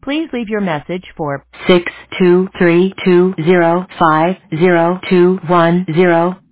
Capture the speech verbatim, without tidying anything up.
Please leave your message for six two three two zero five zero two one zero.